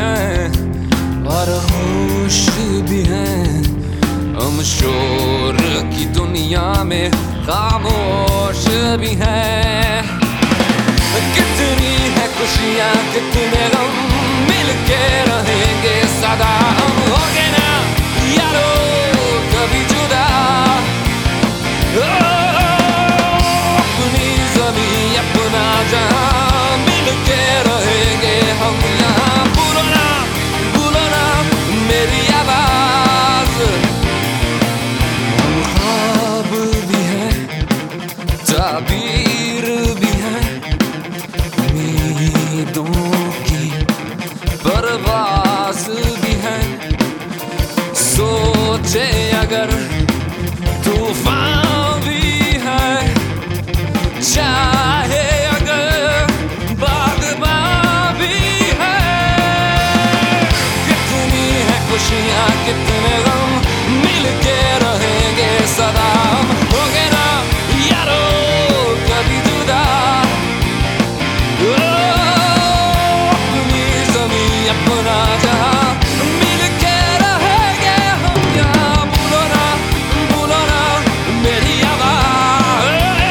हैं और होश भी हैं। हम शोर की दुनिया में खामोश भी हैं। कितनी है खुशियाँ कितने गम, मिलके रहेंगे सदा हम। होंगे ना यारो कभी जुदा, अपनी ज़मीं अपना जहां, मिलके रहेंगे हम यहाँ। भूलो ना मेरी आवाज़। हम ख्वाब भी हैं, ताबीर भी हैं, उम्मीदों की परवाज़ भी हैं। सोचे अगर तूफान भी है, चाहे अगर बाग़बान भी है। कितनी है खुशियाँ कितने गम, मिलके रहेंगे सदा हम। होंगे ना यारो कभी जुदा, अपनी ज़मीं अपना जहां, मिलके रहेंगे हम यहाँ। भूलो ना मेरी आवाज़।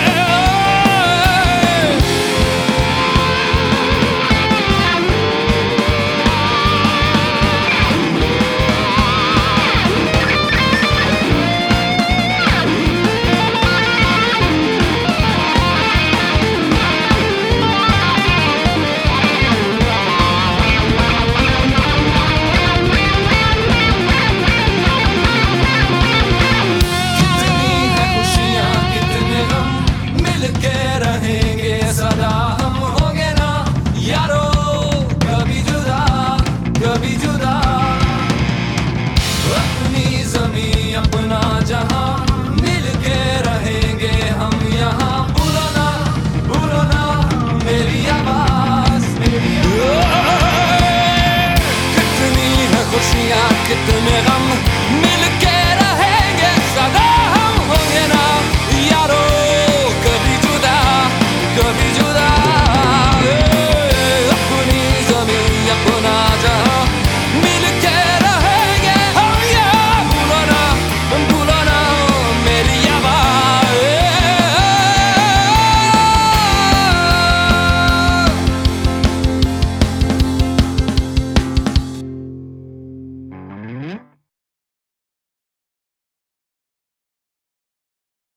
अपना जहां, मिलके रहेंगे हम यहाँ। भूलो ना मेरी आवाज़। कितनी है खुशियाँ कितने गम,